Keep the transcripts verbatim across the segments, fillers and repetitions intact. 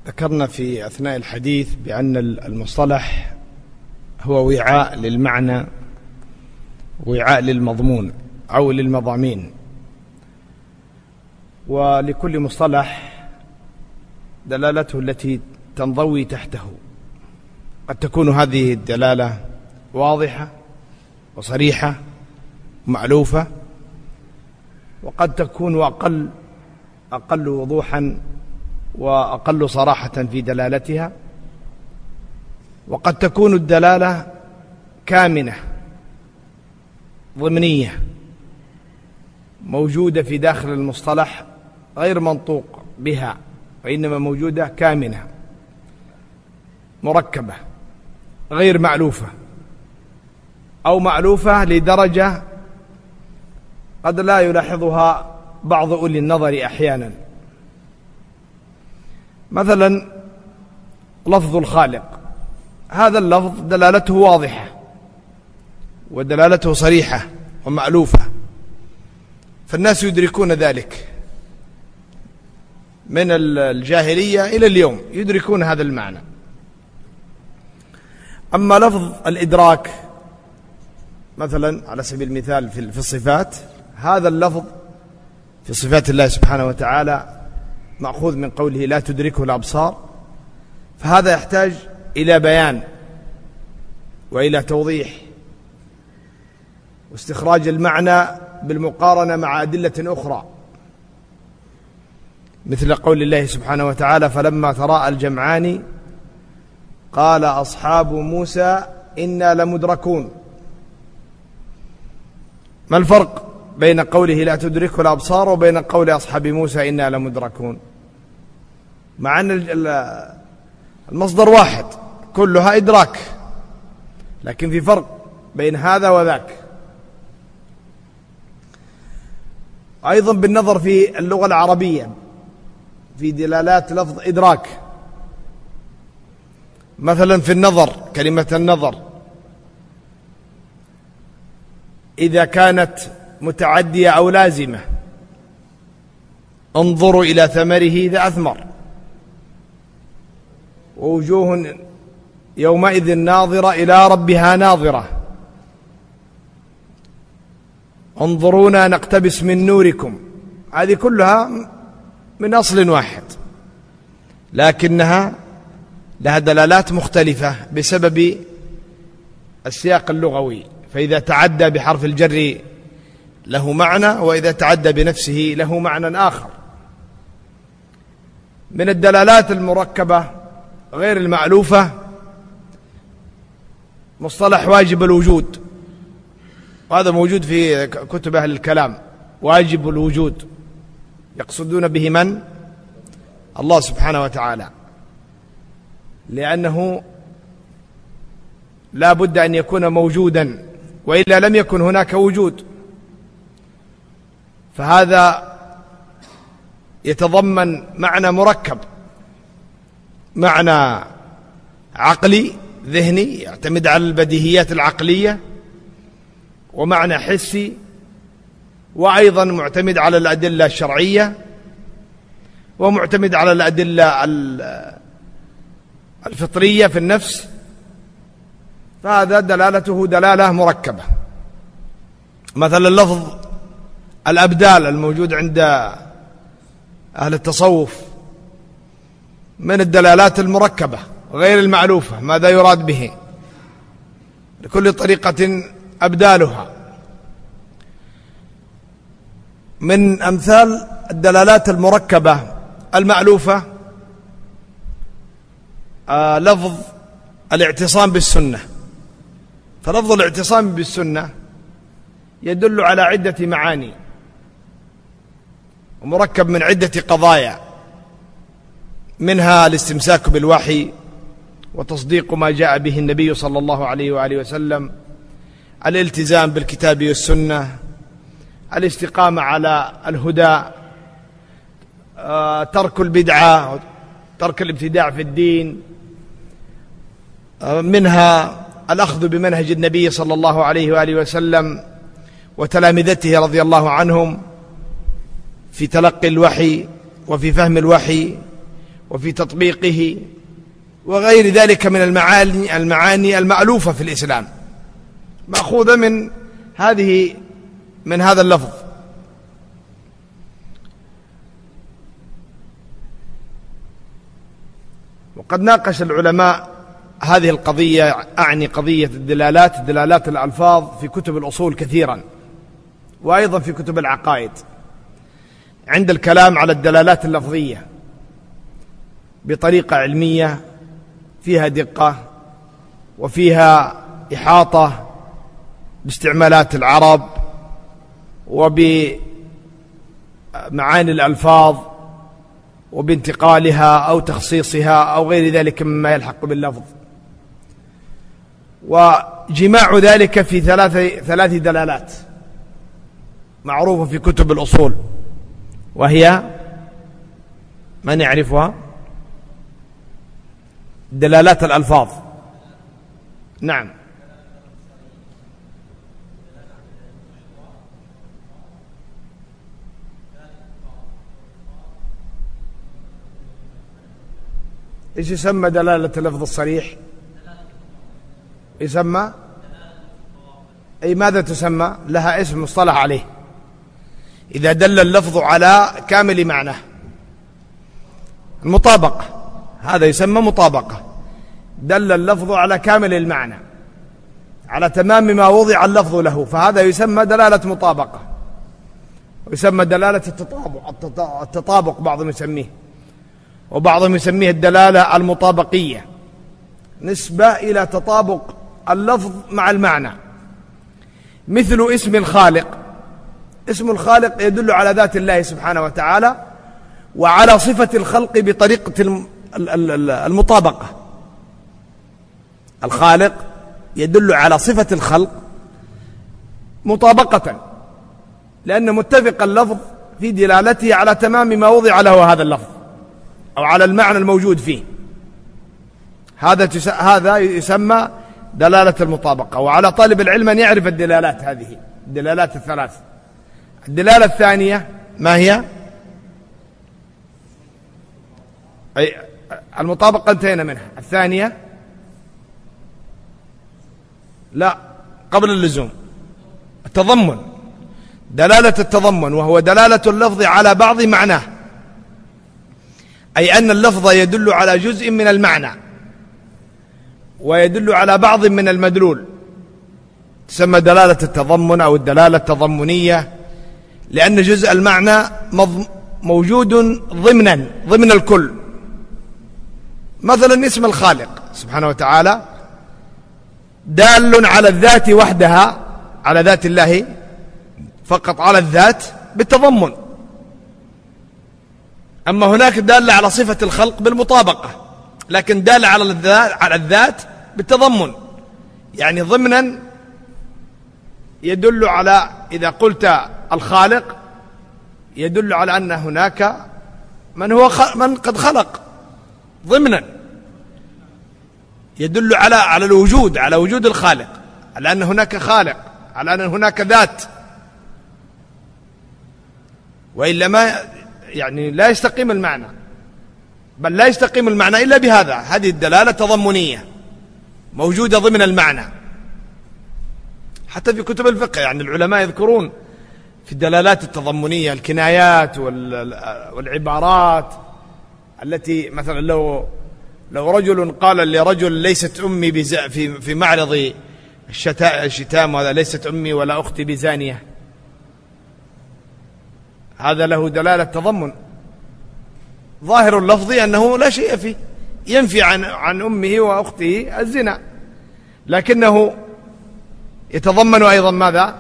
ذكرنا في أثناء الحديث بأن المصطلح هو وعاء للمعنى، وعاء للمضمون أو للمضامين، ولكل مصطلح دلالته التي تنضوي تحته. قد تكون هذه الدلالة واضحة وصريحة ومألوفة، وقد تكون أقل أقل وضوحا وأقل صراحة في دلالتها، وقد تكون الدلالة كامنة ضمنية موجودة في داخل المصطلح غير منطوق بها، وإنما موجودة كامنة مركبة غير مألوفة، أو مألوفة لدرجة قد لا يلاحظها بعض أولي النظر أحيانا. مثلا لفظ الخالق، هذا اللفظ دلالته واضحة ودلالته صريحة ومألوفة، فالناس يدركون ذلك من الجاهلية إلى اليوم، يدركون هذا المعنى. أما لفظ الإدراك مثلا على سبيل المثال في الصفات، هذا اللفظ في صفات الله سبحانه وتعالى مأخوذ من قوله لا تدركه الأبصار، فهذا يحتاج إلى بيان وإلى توضيح واستخراج المعنى بالمقارنة مع أدلة أخرى، مثل قول الله سبحانه وتعالى فلما تراءى الجمعان قال أصحاب موسى إنا لمدركون. ما الفرق بين قوله لا تدركه الأبصار وبين قول أصحاب موسى إنا لمدركون؟ مع أن المصدر واحد كلها إدراك، لكن في فرق بين هذا وذاك. أيضا بالنظر في اللغة العربية في دلالات لفظ إدراك، مثلا في النظر، كلمة النظر إذا كانت متعدية أو لازمة، انظروا إلى ثمره إذا أثمر، ووجوه يومئذ ناظرة إلى ربها ناظرة، انظرونا نقتبس من نوركم. هذه كلها من أصل واحد، لكنها لها دلالات مختلفة بسبب السياق اللغوي، فإذا تعدى بحرف الجر له معنى، وإذا تعدى بنفسه له معنى آخر. من الدلالات المركبة غير المألوفة مصطلح واجب الوجود، وهذا موجود في كتب أهل الكلام. واجب الوجود يقصدون به من؟ الله سبحانه وتعالى، لأنه لا بد أن يكون موجودا، وإلا لم يكن هناك وجود. فهذا يتضمن معنى مركب، معنى عقلي ذهني يعتمد على البديهيات العقلية، ومعنى حسي، وأيضا معتمد على الأدلة الشرعية، ومعتمد على الأدلة الفطرية في النفس. فهذا دلالته دلالة مركبة. مثلا لفظ الأبدال الموجود عند أهل التصوف من الدلالات المركبة غير المألوفة. ماذا يراد به؟ لكل طريقة أبدالها. من أمثال الدلالات المركبة المألوفة آه لفظ الاعتصام بالسنة. فلفظ الاعتصام بالسنة يدل على عدة معاني، ومركب من عدة قضايا، منها الاستمساك بالوحي وتصديق ما جاء به النبي صلى الله عليه وآله وسلم، الالتزام بالكتاب والسنة، الاستقامة على الهدى، ترك البدعة، ترك الابتداع في الدين، منها الأخذ بمنهج النبي صلى الله عليه وآله وسلم وتلامذته رضي الله عنهم في تلقي الوحي وفي فهم الوحي وفي تطبيقه وغير ذلك من المعاني المعاني المألوفة في الإسلام، مأخوذة من هذه من هذا اللفظ. وقد ناقش العلماء هذه القضية، أعني قضية الدلالات دلالات الألفاظ في كتب الأصول كثيرا، وأيضا في كتب العقائد، عند الكلام على الدلالات اللفظية بطريقة علمية فيها دقة وفيها إحاطة باستعمالات العرب وبمعاني الألفاظ وبانتقالها أو تخصيصها أو غير ذلك مما يلحق باللفظ، وجماع ذلك في ثلاث ثلاث دلالات معروفة في كتب الأصول، وهي من يعرفها؟ دلالات الألفاظ. نعم. إيش يسمى دلالة اللفظ الصريح؟ يسمى أي ماذا تسمى؟ لها اسم مصطلح عليه. إذا دل اللفظ على كامل معناه، المطابقة، هذا يسمى مطابقة. دل اللفظ على كامل المعنى، على تمام ما وضع اللفظ له، فهذا يسمى دلالة مطابقة، ويسمى دلالة التطابق التطابق بعضهم يسميه، وبعضهم يسميه الدلالة المطابقية، نسبة إلى تطابق اللفظ مع المعنى. مثل اسم الخالق. اسم الخالق يدل على ذات الله سبحانه وتعالى وعلى صفة الخلق بطريقة المطابقة. الخالق يدل على صفة الخلق مطابقة، لأن متفق اللفظ في دلالته على تمام ما وضع له هذا اللفظ أو على المعنى الموجود فيه. هذا هذا يسمى دلالة المطابقة. وعلى طالب العلم أن يعرف الدلالات هذه، الدلالات الثلاث. الدلالة الثانية ما هي؟ أي المطابقة انتهينا منها. الثانية لا، قبل اللزوم، التضمن. دلالة التضمن، وهو دلالة اللفظ على بعض معناه، أي أن اللفظ يدل على جزء من المعنى ويدل على بعض من المدلول، تسمى دلالة التضمن أو الدلالة التضمنية، لأن جزء المعنى موجود ضمنا ضمن الكل. مثلا اسم الخالق سبحانه وتعالى دال على الذات وحدها، على ذات الله فقط، على الذات بالتضمن. أما هناك دال على صفة الخلق بالمطابقة، لكن دال على الذات على الذات بالتضمن، يعني ضمنا يدل على، إذا قلت الخالق يدل على أن هناك من هو من قد خلق، ضمنا يدل على على الوجود، على وجود الخالق، على أن هناك خالق، على أن هناك ذات. وإلا ما يعني لا يستقيم المعنى، بل لا يستقيم المعنى إلا بهذا. هذه الدلالة التضمنية موجودة ضمن المعنى. حتى في كتب الفقه يعني العلماء يذكرون في الدلالات التضمنية الكنايات والعبارات التي مثلا لو لو رجل قال لرجل ليست أمي في في معرض الشتام، وهذا ليست أمي ولا أختي بزانية، هذا له دلالة تضمن. ظاهر اللفظ أنه لا شيء فيه، ينفي عن عن أمه وأخته الزنا، لكنه يتضمن أيضا ماذا؟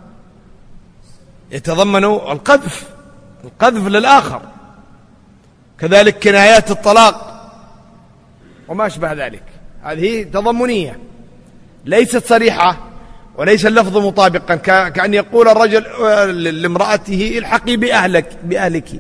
يتضمن القذف، القذف للآخر. كذلك كنايات الطلاق وما أشبه ذلك، هذه تضمنية ليست صريحة، وليس اللفظ مطابقا، كأن يقول الرجل لامرأته الحقي بأهلك بأهلك،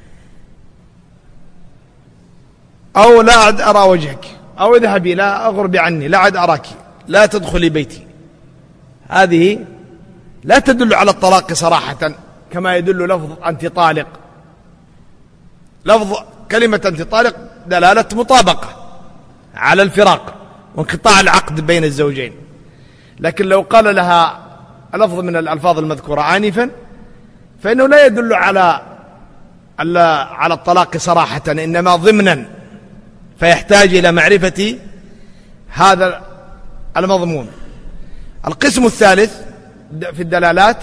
أو لا عد أرى وجهك، أو اذهبي لا أغربي عني، لا عد أراك، لا تدخلي بيتي. هذه لا تدل على الطلاق صراحة كما يدل لفظ أنت طالق. لفظ كلمة أنت طالق دلالة مطابقة على الفراق وانقطاع العقد بين الزوجين. لكن لو قال لها لفظ من الألفاظ المذكورة آنفا فإنه لا يدل على على الطلاق صراحة، إنما ضمنا، فيحتاج إلى معرفة هذا المضمون. القسم الثالث في الدلالات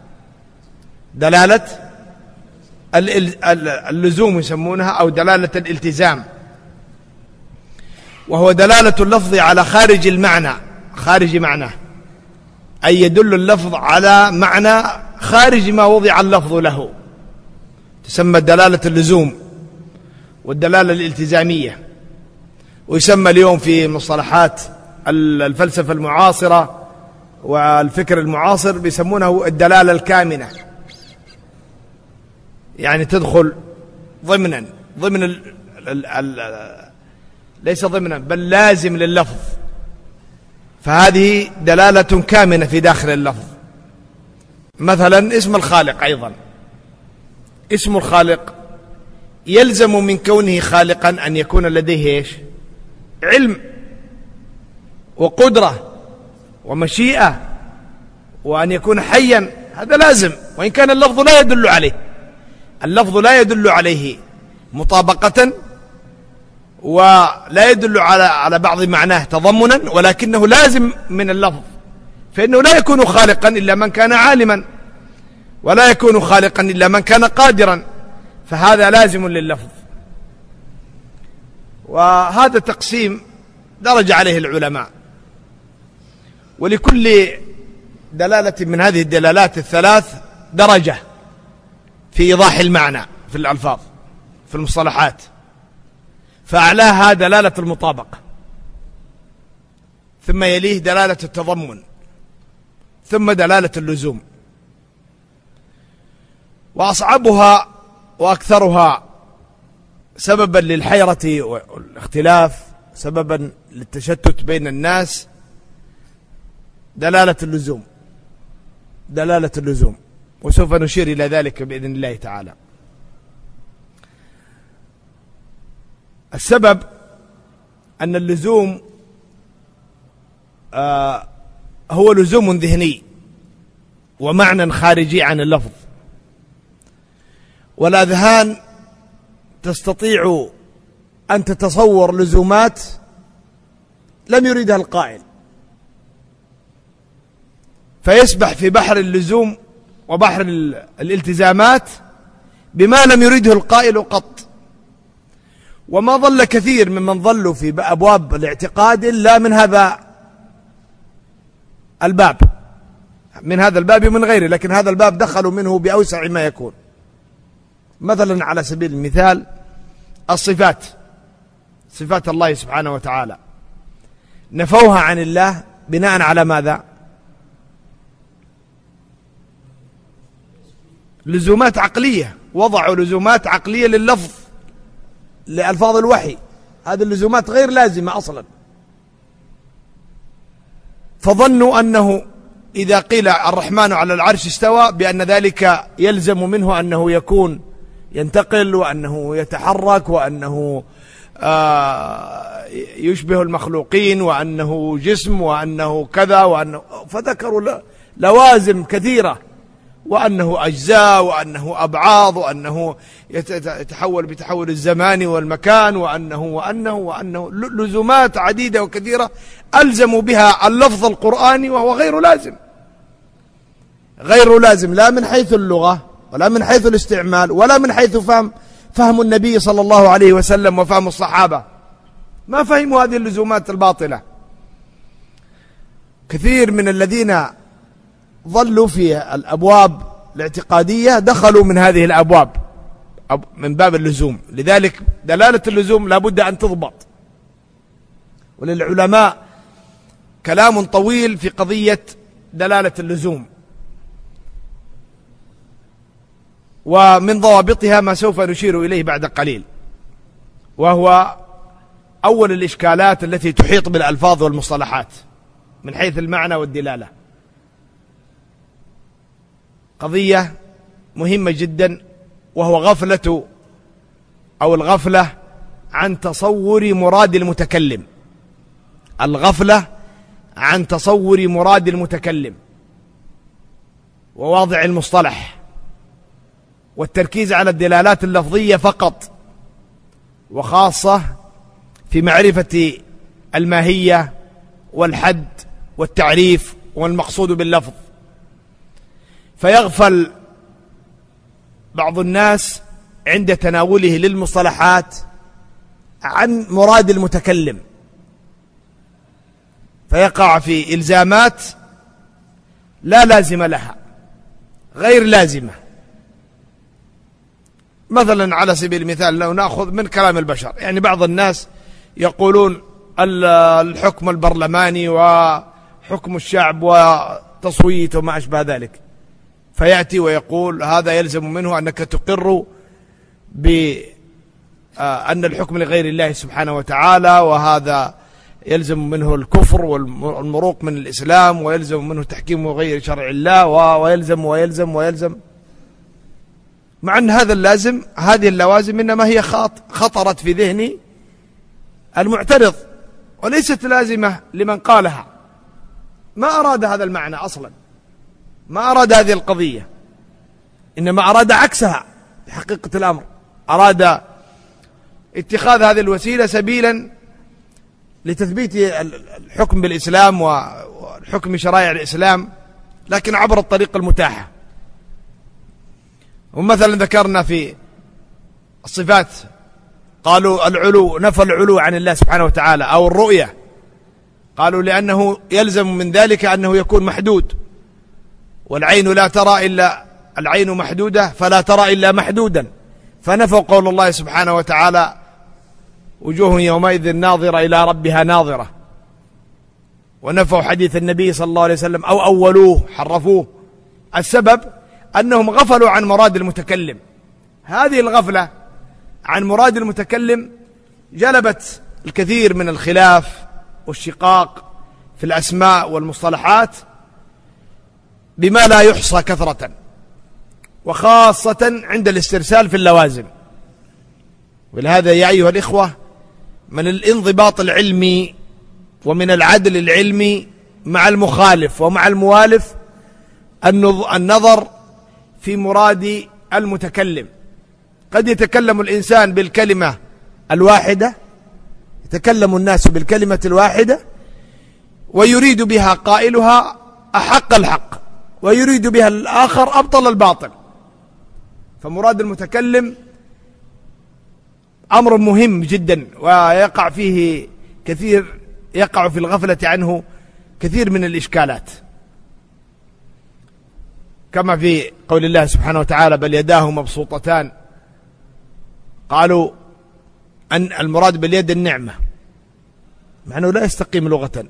دلالة اللزوم يسمونها، أو دلالة الالتزام، وهو دلالة اللفظ على خارج المعنى، خارج معناه، أي يدل اللفظ على معنى خارج ما وضع اللفظ له، تسمى دلالة اللزوم والدلالة الالتزامية. ويسمى اليوم في مصطلحات الفلسفة المعاصرة والفكر المعاصر بيسمونه الدلالة الكامنة، يعني تدخل ضمنا ضمن ال ال ال ليس ضمنا بل لازم لللفظ، فهذه دلالة كامنة في داخل اللفظ. مثلا اسم الخالق، أيضا اسم الخالق يلزم من كونه خالقا أن يكون لديه إيش؟ علم وقدرة ومشيئة، وأن يكون حيا، هذا لازم، وإن كان اللفظ لا يدل عليه، اللفظ لا يدل عليه مطابقة ولا يدل على على بعض معناه تضمنا، ولكنه لازم من اللفظ، فإنه لا يكون خالقا إلا من كان عالما، ولا يكون خالقا إلا من كان قادرا، فهذا لازم لللفظ. وهذا تقسيم درج عليه العلماء، ولكل دلالة من هذه الدلالات الثلاث درجة في إيضاح المعنى في الألفاظ في المصطلحات، فأعلاها دلالة المطابقة، ثم يليه دلالة التضمن، ثم دلالة اللزوم. وأصعبها وأكثرها سببا للحيرة والاختلاف، سببا للتشتت بين الناس، دلالة اللزوم، دلالة اللزوم، وسوف نشير إلى ذلك بإذن الله تعالى. السبب أن اللزوم آه هو لزوم ذهني ومعنى خارجي عن اللفظ، والأذهان تستطيع أن تتصور لزومات لم يريدها القائل، فيسبح في بحر اللزوم وبحر الالتزامات بما لم يريده القائل قط. وما ظل كثير ممن ظلوا في أبواب الاعتقاد إلا من هذا الباب، من هذا الباب ومن غيره، لكن هذا الباب دخلوا منه بأوسع ما يكون. مثلا على سبيل المثال الصفات، صفات الله سبحانه وتعالى نفوها عن الله بناء على ماذا؟ لزومات عقلية، وضعوا لزومات عقلية لللفظ لألفاظ الوحي، هذه اللزومات غير لازمة أصلا، فظنوا أنه إذا قيل الرحمن على العرش استوى بأن ذلك يلزم منه أنه يكون ينتقل، وأنه يتحرك، وأنه آه يشبه المخلوقين، وأنه جسم، وأنه كذا، وأنه فذكروا لوازم كثيرة، وأنه أجزاء، وأنه أبعاض، وأنه يتحول بتحول الزمان والمكان، وأنه وأنه وأنه لزومات عديدة وكثيرة ألزموا بها اللفظ القرآني، وهو غير لازم، غير لازم لا من حيث اللغة ولا من حيث الاستعمال ولا من حيث فهم فهم النبي صلى الله عليه وسلم وفهم الصحابة، ما فهموا هذه اللزومات الباطلة. كثير من الذين ظلوا في الأبواب الاعتقادية دخلوا من هذه الأبواب من باب اللزوم، لذلك دلالة اللزوم لا بد أن تضبط. وللعلماء كلام طويل في قضية دلالة اللزوم، ومن ضوابطها ما سوف نشير إليه بعد قليل، وهو أول الإشكالات التي تحيط بالألفاظ والمصطلحات من حيث المعنى والدلالة. قضية مهمة جدا، وهو غفلة أو الغفلة عن تصور مراد المتكلم، الغفلة عن تصور مراد المتكلم وواضع المصطلح، والتركيز على الدلالات اللفظية فقط، وخاصة في معرفة الماهية والحد والتعريف والمقصود باللفظ. فيغفل بعض الناس عند تناوله للمصطلحات عن مراد المتكلم، فيقع في إلزامات لا لازم لها، غير لازمة. مثلا على سبيل المثال لو نأخذ من كلام البشر، يعني بعض الناس يقولون الحكم البرلماني وحكم الشعب وتصويت وما أشبه ذلك، فيأتي ويقول هذا يلزم منه أنك تقر بأن الحكم لغير الله سبحانه وتعالى، وهذا يلزم منه الكفر والمروق من الإسلام، ويلزم منه تحكيم غير شرع الله، ويلزم ويلزم ويلزم، مع أن هذا اللازم، هذه اللوازم إنما هي خطرت في ذهن المعترض وليست لازمة لمن قالها. ما أراد هذا المعنى أصلا، ما أراد هذه القضية، إنما أراد عكسها في حقيقة الأمر، أراد اتخاذ هذه الوسيلة سبيلا لتثبيت الحكم بالإسلام والحكم بشرائع الإسلام، لكن عبر الطريق المتاحة. ومثلا ذكرنا في الصفات قالوا العلو، نفى العلو عن الله سبحانه وتعالى، أو الرؤية قالوا لأنه يلزم من ذلك أنه يكون محدود، والعين لا ترى إلا العين محدودة فلا ترى إلا محدودا، فنفوا قول الله سبحانه وتعالى وجوه يومئذ ناظرة إلى ربها ناظرة، ونفوا حديث النبي صلى الله عليه وسلم أو أولوه حرفوه. السبب أنهم غفلوا عن مراد المتكلم. هذه الغفلة عن مراد المتكلم جلبت الكثير من الخلاف والشقاق في الأسماء والمصطلحات بما لا يحصى كثرة، وخاصة عند الاسترسال في اللوازم. ولهذا يا أيها الإخوة، من الانضباط العلمي ومن العدل العلمي مع المخالف ومع الموالف النظر في مراد المتكلم. قد يتكلم الإنسان بالكلمة الواحدة، يتكلم الناس بالكلمة الواحدة ويريد بها قائلها أحق الحق، ويريد بها الآخر أبطل الباطل. فمراد المتكلم أمر مهم جدا، ويقع فيه كثير، يقع في الغفلة عنه كثير من الإشكالات، كما في قول الله سبحانه وتعالى بل يداه مبسوطتان. قالوا أن المراد باليد النعمة، مع أنه لا يستقيم لغة.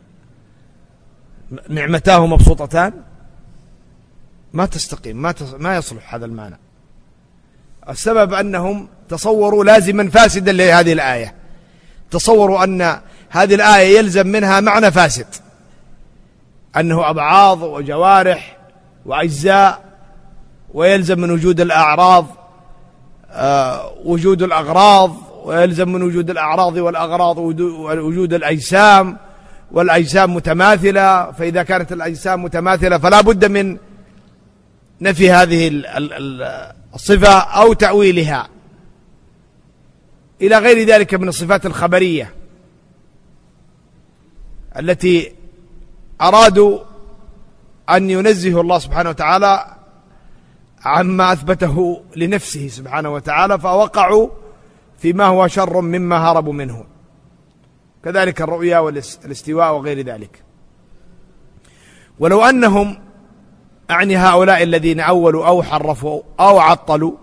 نعمتاه مبسوطتان ما تستقيم، ما ما يصلح هذا المعنى. السبب أنهم تصوروا لازما فاسدا لهذه الآية، تصوروا أن هذه الآية يلزم منها معنى فاسد، أنه أبعاض وجوارح وأجزاء، ويلزم من وجود الأعراض آه وجود الأغراض، ويلزم من وجود الأعراض والأغراض وجود الأجسام، والأجسام متماثلة، فإذا كانت الأجسام متماثلة فلا بد من نفي هذه الصفة أو تأويلها، إلى غير ذلك من الصفات الخبرية التي أرادوا أن ينزه الله سبحانه وتعالى عما أثبته لنفسه سبحانه وتعالى، فوقعوا فيما هو شر مما هربوا منه، كذلك الرؤيا والاستواء وغير ذلك. ولو أنهم، أعني هؤلاء الذين أولوا أو حرفوا أو عطلوا،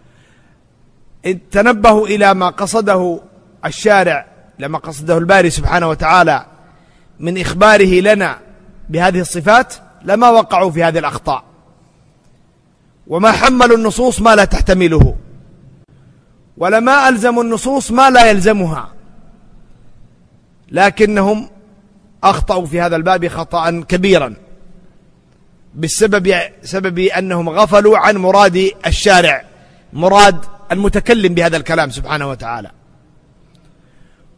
تنبهوا إلى ما قصده الشارع، لما قصده الباري سبحانه وتعالى من إخباره لنا بهذه الصفات، لما وقعوا في هذه الأخطاء، وما حملوا النصوص ما لا تحتمله، ولما ألزموا النصوص ما لا يلزمها، لكنهم أخطأوا في هذا الباب خطأ كبيرا بسبب سبب أنهم غفلوا عن مراد الشارع، مراد المتكلم بهذا الكلام سبحانه وتعالى.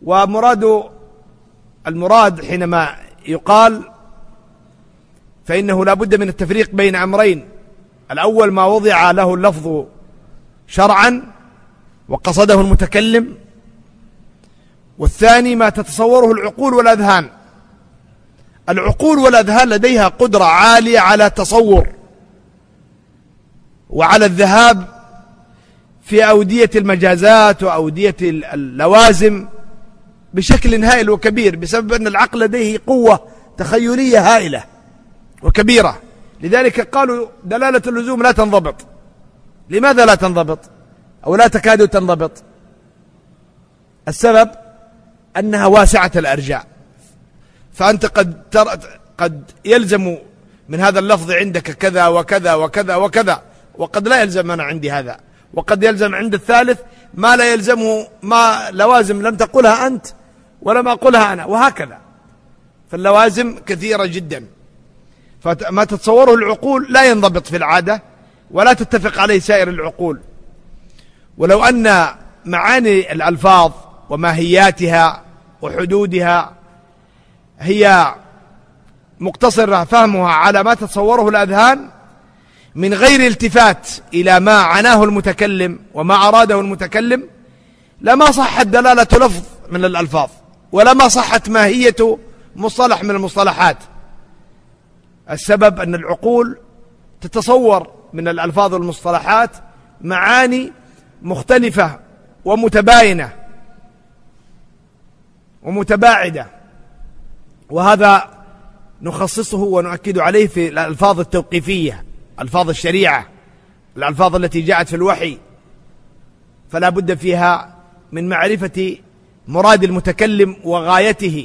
ومراد المراد حينما يقال فإنه لا بد من التفريق بين أمرين: الأول ما وضع له اللفظ شرعا وقصده المتكلم، والثاني ما تتصوره العقول والأذهان. العقول والأذهان لديها قدرة عالية على التصور وعلى الذهاب في أودية المجازات وأودية اللوازم بشكل هائل وكبير، بسبب أن العقل لديه قوة تخيلية هائلة وكبيرة. لذلك قالوا دلالة اللزوم لا تنضبط. لماذا لا تنضبط أو لا تكاد تنضبط؟ السبب أنها واسعة الأرجاء، فأنت قد تر... قد يلزم من هذا اللفظ عندك كذا وكذا وكذا وكذا، وقد لا يلزم أنا عندي هذا، وقد يلزم عند الثالث ما لا يلزمه، ما لوازم لم تقلها أنت ولم أقلها أنا، وهكذا. فاللوازم كثيرة جدا، فما تتصوره العقول لا ينضبط في العادة ولا تتفق عليه سائر العقول. ولو أن معاني الألفاظ وماهياتها وحدودها هي مقتصرة فهمها على ما تتصوره الأذهان من غير التفات إلى ما عناه المتكلم وما أراده المتكلم، لما صحت دلالة لفظ من الألفاظ ولما صحت ماهية مصطلح من المصطلحات. السبب أن العقول تتصور من الألفاظ والمصطلحات معاني مختلفة ومتباينة ومتباعدة، وهذا نخصصه ونؤكد عليه في الألفاظ التوقيفية، ألفاظ الشريعة، الألفاظ التي جاءت في الوحي، فلا بد فيها من معرفة مراد المتكلم وغايته،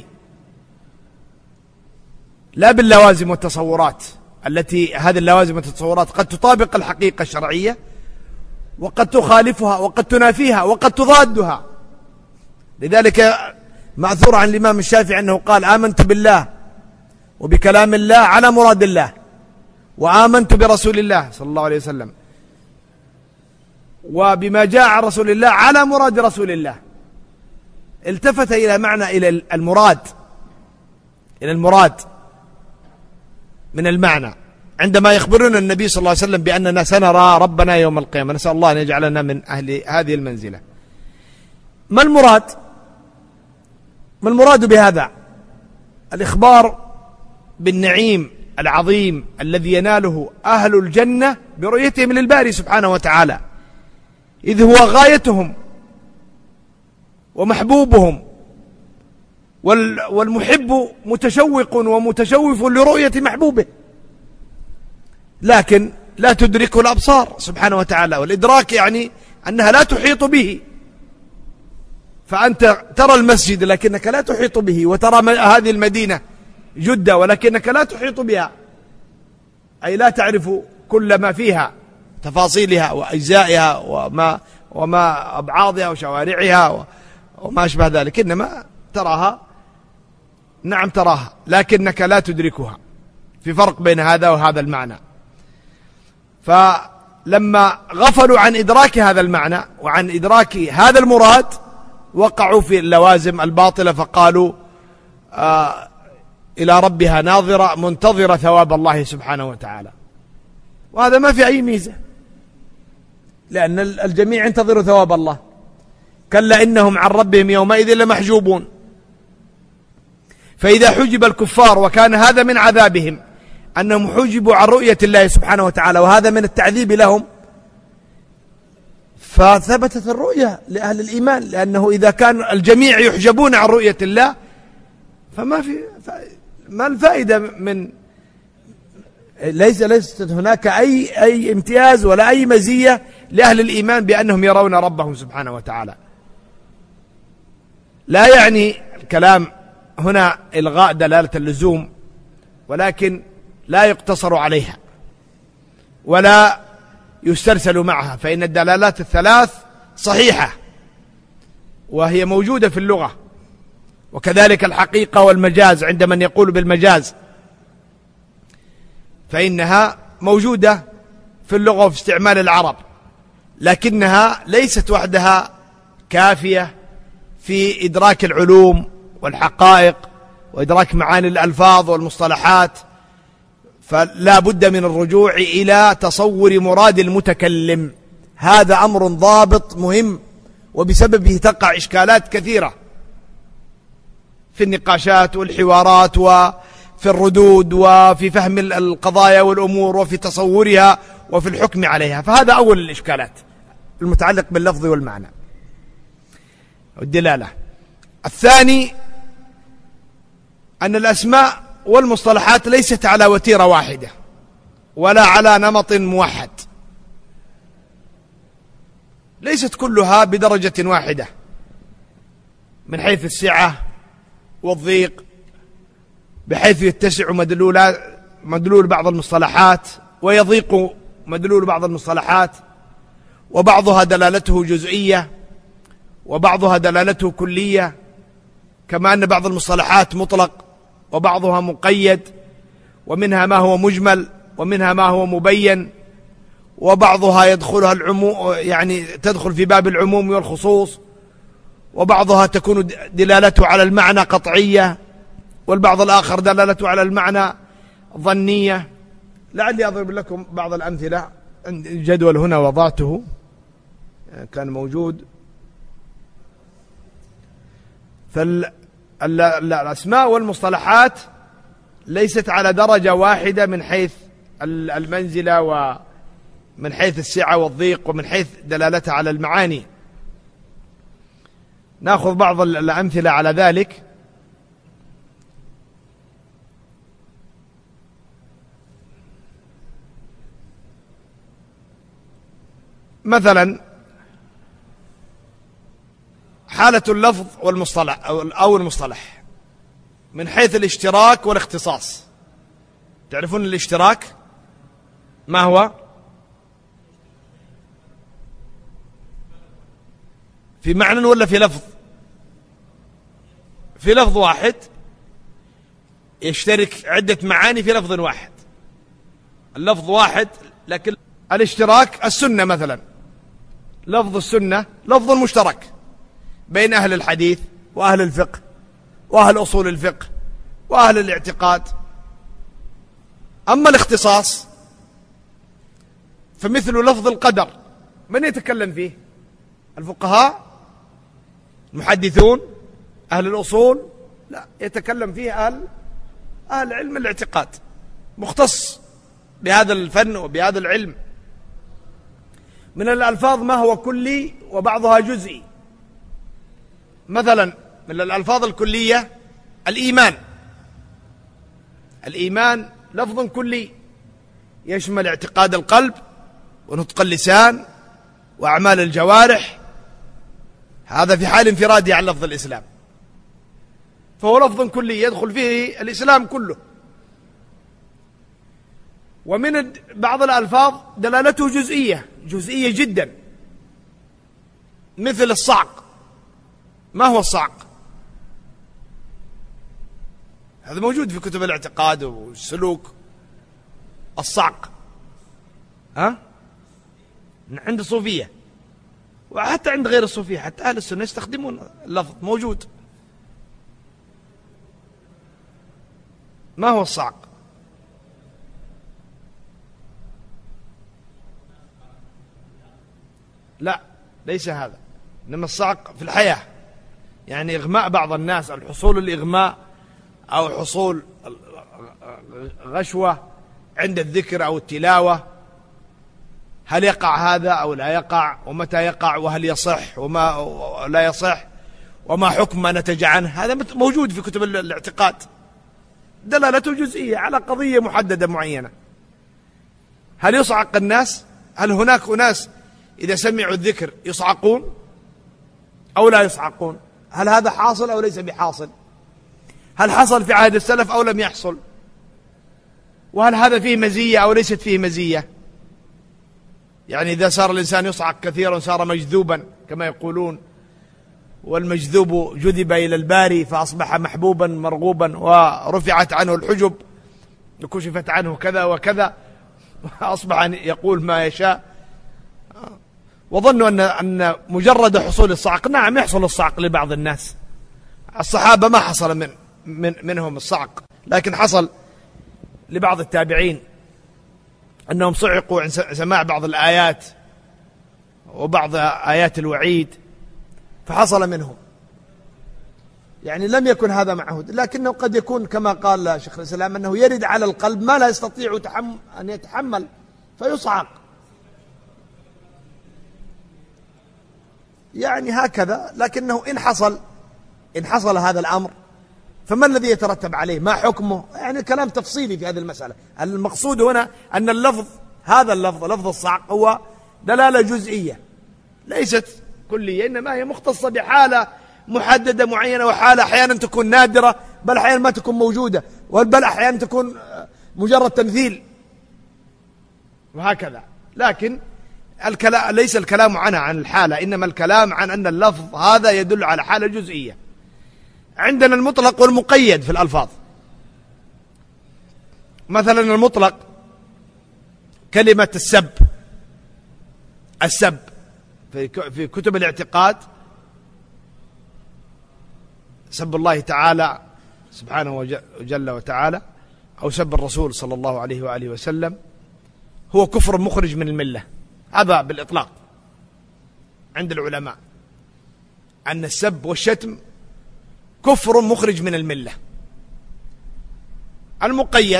لا باللوازم والتصورات التي هذه اللوازم والتصورات قد تطابق الحقيقة الشرعية وقد تخالفها وقد تنافيها وقد تضادها. لذلك معثور عن الإمام الشافعي أنه قال: آمنت بالله وبكلام الله على مراد الله، وآمنت برسول الله صلى الله عليه وسلم وبما جاء عن رسول الله على مراد رسول الله. التفت إلى معنى إلى المراد إلى المراد من المعنى عندما يخبرنا النبي صلى الله عليه وسلم بأننا سنرى ربنا يوم القيامة. نسأل الله أن يجعلنا من أهل هذه المنزلة. ما المراد؟ ما المراد بهذا؟ الإخبار بالنعيم العظيم الذي يناله أهل الجنة برؤيتهم للباري سبحانه وتعالى، إذ هو غايتهم ومحبوبهم، والمحب متشوق ومتشوف لرؤية محبوبه، لكن لا تدركه الأبصار سبحانه وتعالى. والإدراك يعني أنها لا تحيط به، فأنت ترى المسجد لكنك لا تحيط به، وترى هذه المدينة جدة ولكنك لا تحيط بها، أي لا تعرف كل ما فيها، تفاصيلها وأجزائها وما, وما أبعاضها وشوارعها وما أشبه ذلك، إنما تراها، نعم تراها، لكنك لا تدركها. في فرق بين هذا وهذا المعنى. فلما غفلوا عن إدراك هذا المعنى وعن إدراك هذا المراد وقعوا في اللوازم الباطلة، فقالوا آه إلى ربها ناظرة منتظرة ثواب الله سبحانه وتعالى، وهذا ما في أي ميزة، لأن الجميع ينتظر ثواب الله. كلا إنهم عن ربهم يومئذ لمحجوبون. فإذا حجب الكفار، وكان هذا من عذابهم أنهم حجبوا عن رؤية الله سبحانه وتعالى، وهذا من التعذيب لهم، فثبتت الرؤية لأهل الإيمان، لأنه إذا كان الجميع يحجبون عن رؤية الله فما في ما الفائدة من ليس ليست هناك أي أي امتياز ولا أي مزية لأهل الإيمان بأنهم يرون ربهم سبحانه وتعالى. لا يعني الكلام هنا إلغاء دلالة اللزوم، ولكن لا يقتصر عليها ولا يسترسل معها، فإن الدلالات الثلاث صحيحة وهي موجودة في اللغة، وكذلك الحقيقة والمجاز عند من يقول بالمجاز فإنها موجودة في اللغة وفي استعمال العرب، لكنها ليست وحدها كافية في إدراك العلوم والحقائق وإدراك معاني الألفاظ والمصطلحات، فلا بد من الرجوع إلى تصور مراد المتكلم. هذا أمر ضابط مهم، وبسببه تقع إشكالات كثيرة في النقاشات والحوارات وفي الردود وفي فهم القضايا والأمور وفي تصورها وفي الحكم عليها. فهذا أول الإشكالات المتعلق باللفظ والمعنى والدلالة. الثاني أن الأسماء والمصطلحات ليست على وتيرة واحدة ولا على نمط موحد، ليست كلها بدرجة واحدة من حيث السعة والضيق، بحيث يتسع مدلول بعض المصطلحات ويضيق مدلول بعض المصطلحات، وبعضها دلالته جزئية وبعضها دلالته كلية، كما أن بعض المصطلحات مطلق وبعضها مقيد، ومنها ما هو مجمل ومنها ما هو مبين، وبعضها يدخلها العموم، يعني تدخل في باب العموم والخصوص، وبعضها تكون دلالته على المعنى قطعية، والبعض الآخر دلالته على المعنى ظنية. لعلي أضرب لكم بعض الأمثلة. الجدول هنا وضعته كان موجود. فالأسماء والمصطلحات ليست على درجة واحدة من حيث المنزلة ومن حيث السعة والضيق ومن حيث دلالتها على المعاني. نأخذ بعض الأمثلة على ذلك. مثلا حالة اللفظ والمصطلح أو المصطلح من حيث الاشتراك والاختصاص. تعرفون الاشتراك ما هو؟ في معنى ولا في لفظ؟ في لفظ واحد يشترك عدة معاني في لفظ واحد. اللفظ واحد لكن الاشتراك. السنة مثلا، لفظ السنة لفظ مشترك بين أهل الحديث وأهل الفقه وأهل أصول الفقه وأهل الاعتقاد. أما الاختصاص فمثل لفظ القدر، من يتكلم فيه؟ الفقهاء، المحدثون، أهل الأصول؟ لا، يتكلم فيه أهل أهل علم الاعتقاد، مختص بهذا الفن وبهذا العلم. من الألفاظ ما هو كلي وبعضها جزئي. مثلا من الألفاظ الكلية الإيمان. الإيمان لفظ كلي يشمل اعتقاد القلب ونطق اللسان وأعمال الجوارح، هذا في حال انفراده عن لفظ الإسلام، فهو لفظ كلي يدخل فيه الإسلام كله. ومن بعض الألفاظ دلالته جزئية جزئية جدا، مثل الصعق. ما هو الصعق؟ هذا موجود في كتب الاعتقاد والسلوك. الصعق ها عند الصوفية وحتى عند غير الصوفية، حتى أهل السنة يستخدمون اللفظ، موجود. ما هو الصعق؟ لا، ليس هذا، إنما الصعق في الحياة، يعني إغماء بعض الناس، الحصول الإغماء أو حصول غشوة عند الذكر أو التلاوة. هل يقع هذا أو لا يقع؟ ومتى يقع؟ وهل يصح وما لا يصح؟ وما حكم ما نتج عنه؟ هذا موجود في كتب الاعتقاد، دلالته جزئية على قضية محددة معينة. هل يصعق الناس؟ هل هناك أناس إذا سمعوا الذكر يصعقون أو لا يصعقون؟ هل هذا حاصل أو ليس بحاصل؟ هل حصل في عهد السلف أو لم يحصل؟ وهل هذا فيه مزية أو ليست فيه مزية؟ يعني إذا صار الإنسان يصعق كثيرا صار مجذوبا كما يقولون، والمجذوب جذب إلى الباري فأصبح محبوبا مرغوبا، ورفعت عنه الحجب وكشفت عنه كذا وكذا، أصبح يقول ما يشاء. وظنوا أن أن مجرد حصول الصعق، نعم يحصل الصعق لبعض الناس، الصحابة ما حصل من من منهم الصعق، لكن حصل لبعض التابعين أنهم صعقوا عن سماع بعض الآيات وبعض آيات الوعيد فحصل منهم، يعني لم يكن هذا معهود، لكنه قد يكون كما قال شيخ الإسلام أنه يرد على القلب ما لا يستطيع أن يتحمل فيصعق، يعني هكذا. لكنه إن حصل إن حصل هذا الأمر فما الذي يترتب عليه؟ ما حكمه؟ يعني كلام تفصيلي في هذه المسألة. المقصود هنا أن اللفظ، هذا اللفظ لفظ الصعق هو دلالة جزئية ليست كلية، إنما هي مختصة بحالة محددة معينة، وحالة أحيانا تكون نادرة، بل أحيانا ما تكون موجودة، بل أحيانا تكون مجرد تمثيل وهكذا. لكن الكلام ليس الكلام عنها عن الحالة، إنما الكلام عن أن اللفظ هذا يدل على حالة جزئية. عندنا المطلق والمقيد في الألفاظ. مثلا المطلق كلمة السب، السب في كتب الاعتقاد سب الله تعالى سبحانه وجل وتعالى أو سب الرسول صلى الله عليه وآله وسلم هو كفر مخرج من الملة، هذا بالإطلاق عند العلماء، أن السب والشتم كفر مخرج من الملة. المقيد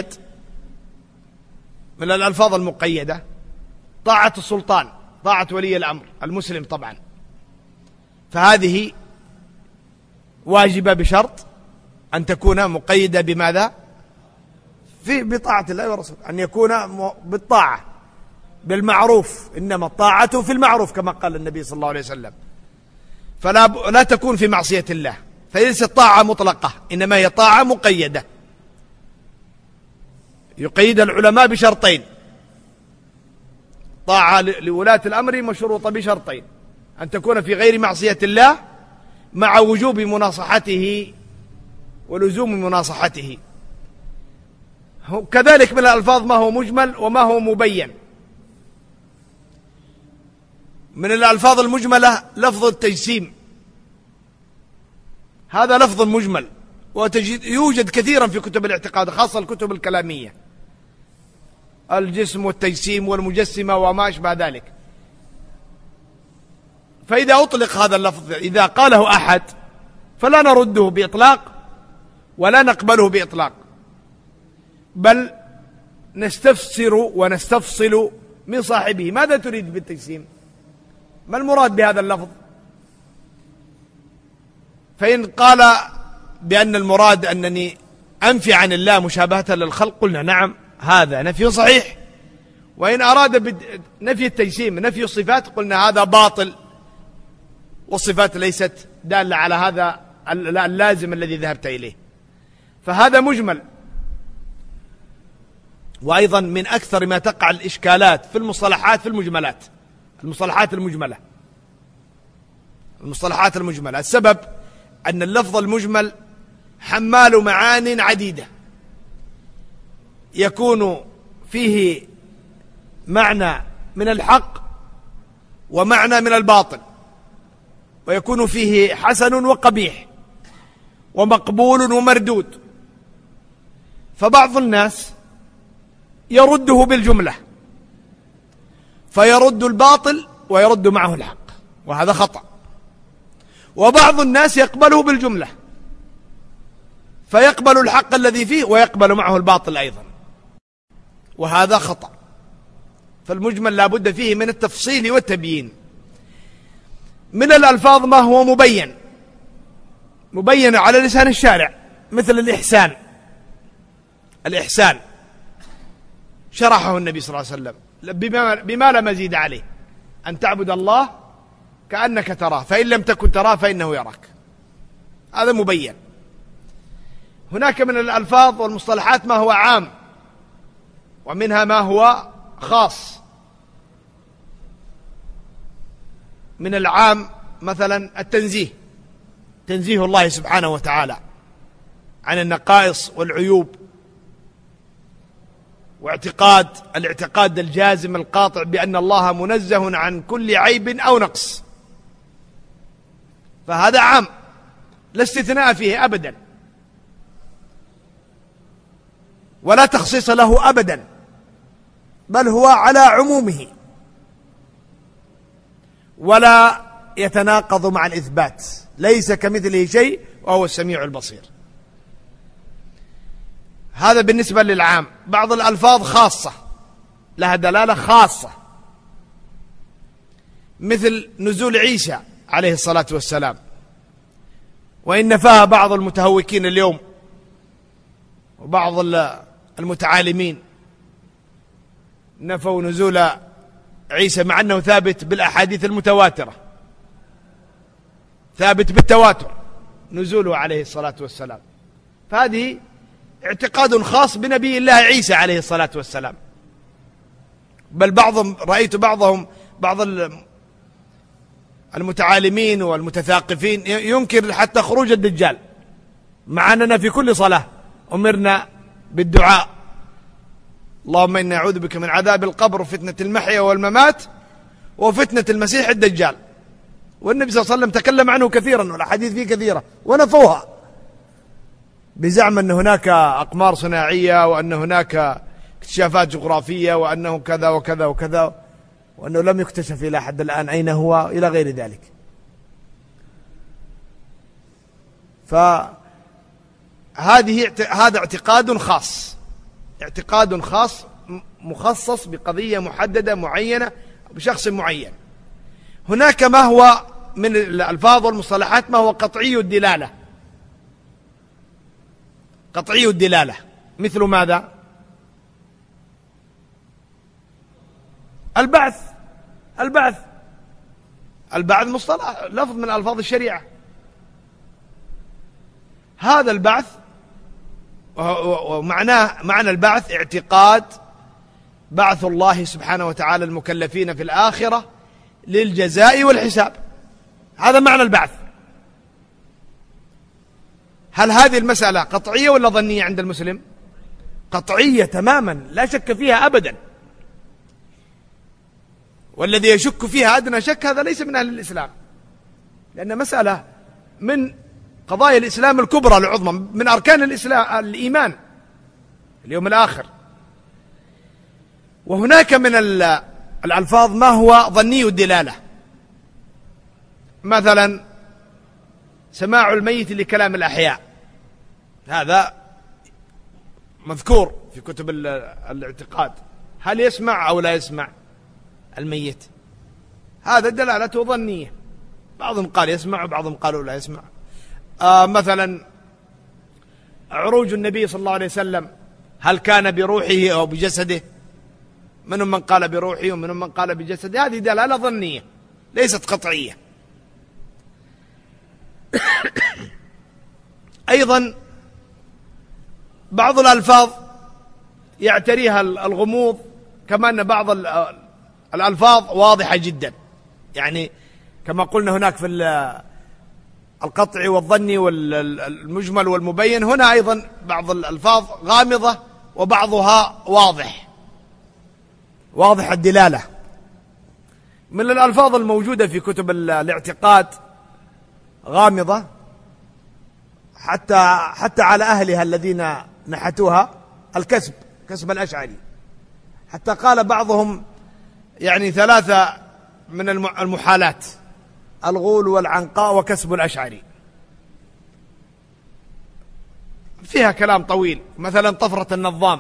من الألفاظ المقيدة طاعة السلطان، طاعة ولي الأمر المسلم طبعا، فهذه واجبة بشرط أن تكون مقيدة بماذا؟ في بطاعة الله ورسوله، أن يكون بالطاعة بالمعروف، إنما الطاعة في المعروف كما قال النبي صلى الله عليه وسلم، فلا لا تكون في معصية الله، فليست طاعة مطلقة، إنما هي طاعة مقيدة. يقيد العلماء بشرطين، طاعة لولاة الأمر مشروطة بشرطين: أن تكون في غير معصية الله مع وجوب مناصحته ولزوم مناصحته. كذلك من الألفاظ ما هو مجمل وما هو مبين. من الألفاظ المجملة لفظ التجسيم، هذا لفظ مجمل ويوجد كثيرا في كتب الاعتقاد، خاصة الكتب الكلامية، الجسم والتجسيم والمجسمة وما أشبه ذلك. فإذا أطلق هذا اللفظ، إذا قاله أحد فلا نرده بإطلاق ولا نقبله بإطلاق، بل نستفسر ونستفصل من صاحبه: ماذا تريد بالتجسيم؟ ما المراد بهذا اللفظ؟ فإن قال بأن المراد أنني أنفي عن الله مشابهة للخلق قلنا نعم، هذا نفي صحيح. وإن أراد نفي التجسيم نفي الصفات قلنا هذا باطل، والصفات ليست دالة على هذا اللازم الذي ذهبت إليه، فهذا مجمل. وأيضا من أكثر ما تقع الإشكالات في المصطلحات في المجملات، المصطلحات المجملة المصطلحات المجملة السبب أن اللفظ المجمل حمال معان عديدة، يكون فيه معنى من الحق ومعنى من الباطل، ويكون فيه حسن وقبيح ومقبول ومردود. فبعض الناس يرده بالجملة فيرد الباطل ويرد معه الحق، وهذا خطأ. وبعض الناس يقبله بالجملة فيقبل الحق الذي فيه ويقبل معه الباطل أيضا، وهذا خطأ. فالمجمل لا بد فيه من التفصيل والتبيين. من الألفاظ ما هو مبين، مبين على لسان الشارع، مثل الإحسان. الإحسان شرحه النبي صلى الله عليه وسلم بما, بما لا مزيد عليه: أن تعبد الله كأنك تراه فإن لم تكن تراه فإنه يراك. هذا مبين. هناك من الألفاظ والمصطلحات ما هو عام، ومنها ما هو خاص. من العام مثلا التنزيه، تنزيه الله سبحانه وتعالى عن النقائص والعيوب واعتقاد الاعتقاد الجازم القاطع بأن الله منزه عن كل عيب أو نقص، فهذا عام لا استثناء فيه أبدا ولا تخصيص له أبدا، بل هو على عمومه ولا يتناقض مع الإثبات، ليس كمثله شيء وهو السميع البصير. هذا بالنسبة للعام. بعض الألفاظ خاصة لها دلالة خاصة، مثل نزول عيسى عليه الصلاة والسلام، وإن نفاها بعض المتهوكين اليوم وبعض المتعالمين نفوا نزول عيسى، مع أنه ثابت بالأحاديث المتواترة، ثابت بالتواتر نزوله عليه الصلاة والسلام. فهذه اعتقاد خاص بنبي الله عيسى عليه الصلاة والسلام. بل بعضهم رأيت بعضهم بعض المتعالمين والمتثاقفين ينكر حتى خروج الدجال، مع أننا في كل صلاة أمرنا بالدعاء: اللهم إنا نعوذ بك من عذاب القبر وفتنة المحيا والممات وفتنة المسيح الدجال. والنبي صلى الله عليه وسلم تكلم عنه كثيرا والأحاديث فيه كثيرة، ونفوها بزعم أن هناك أقمار صناعية وأن هناك اكتشافات جغرافية وأنه كذا وكذا وكذا، وأنه لم يكتشف إلى حد الآن أين هو إلى غير ذلك. فهذه هذا اعتقاد خاص، اعتقاد خاص مخصص بقضية محددة معينة بشخص معين. هناك ما هو من الألفاظ والمصطلحات ما هو قطعي الدلالة، قطعي الدلالة مثل ماذا؟ البعث. البعث البعث مصطلح لفظ من ألفاظ الشريعة. هذا البعث ومعناه معنى البعث اعتقاد بعث الله سبحانه وتعالى المكلفين في الآخرة للجزاء والحساب، هذا معنى البعث. هل هذه المسألة قطعية ولا ظنية عند المسلم؟ قطعية تماما لا شك فيها أبدا، والذي يشك فيها أدنى شك هذا ليس من أهل الإسلام، لأن مسألة من قضايا الإسلام الكبرى العظمى، من أركان الإسلام الإيمان اليوم الآخر. وهناك من الألفاظ ما هو ظني الدلالة، مثلا سماع الميت لكلام الأحياء، هذا مذكور في كتب الاعتقاد، هل يسمع أو لا يسمع الميت؟ هذا دلالته ظنية، بعضهم قال يسمع وبعضهم قالوا لا يسمع. آه مثلا عروج النبي صلى الله عليه وسلم، هل كان بروحه أو بجسده؟ منهم من قال بروحه ومنهم من قال بجسده، هذه دلالة ظنية ليست قطعية. أيضا بعض الألفاظ يعتريها الغموض، كما أن بعض الألفاظ واضحة جدا، يعني كما قلنا هناك في القطع والظني والمجمل والمبين، هنا أيضا بعض الألفاظ غامضة وبعضها واضح واضح الدلالة. من الألفاظ الموجودة في كتب الاعتقاد غامضة حتى حتى على أهلها الذين نحتوها، الكسب، كسب الأشعري، حتى قال بعضهم يعني ثلاثة من المحالات: الغول والعنقاء وكسب الأشعري. فيها كلام طويل. مثلا طفرة النظام،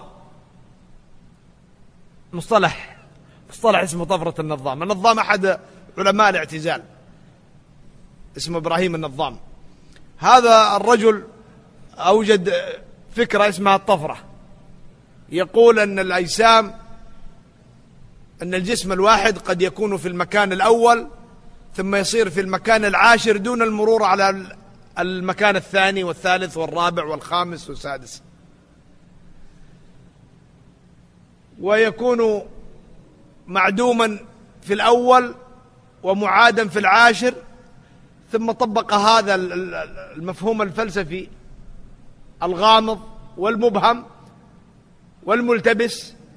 مصطلح مصطلح اسمه طفرة النظام. النظام أحد علماء الاعتزال اسمه إبراهيم النظام. هذا الرجل أوجد فكرة اسمها الطفرة، يقول أن الأجسام أن الجسم الواحد قد يكون في المكان الأول ثم يصير في المكان العاشر دون المرور على المكان الثاني والثالث والرابع والخامس والسادس، ويكون معدوما في الأول ومعادا في العاشر. ثم طبق هذا المفهوم الفلسفي الغامض والمبهم والملتبس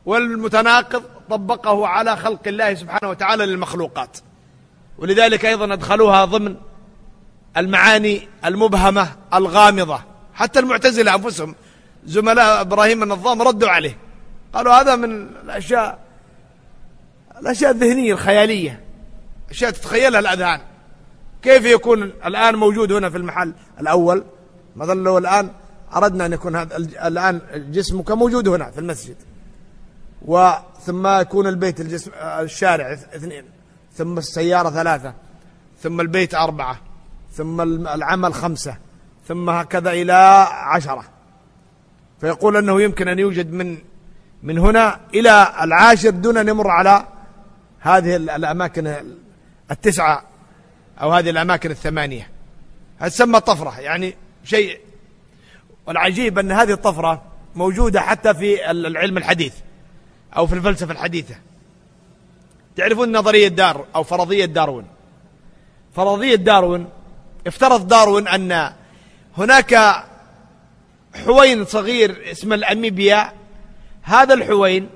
والمتناقض طبقه على خلق الله سبحانه وتعالى للمخلوقات. ولذلك أيضا أدخلوها ضمن المعاني المبهمة الغامضة. حتى المعتزلة أنفسهم زملاء إبراهيم النظام ردوا عليه، قالوا هذا من الأشياء الأشياء الذهنية الخيالية، أشياء تتخيلها الأذهان. كيف يكون الآن موجود هنا في المحل الأول؟ مثلا لو الآن أردنا أن يكون هذا الآن جسمك موجود هنا في المسجد، وثم يكون البيت الجسم الشارع اثنين، ثم السيارة ثلاثة، ثم البيت أربعة، ثم العمل خمسة، ثم هكذا إلى عشرة، فيقول أنه يمكن أن يوجد من من هنا إلى العاشر دون أن يمر على هذه الأماكن التسعة أو هذه الأماكن الثمانية. هذا تسمى طفرة، يعني شيء. والعجيب أن هذه الطفرة موجودة حتى في العلم الحديث أو في الفلسفة الحديثة. تعرفون نظرية دار أو فرضية داروين؟ فرضية داروين، افترض داروين أن هناك حوين صغير اسمه الأميبيا. هذا الحوين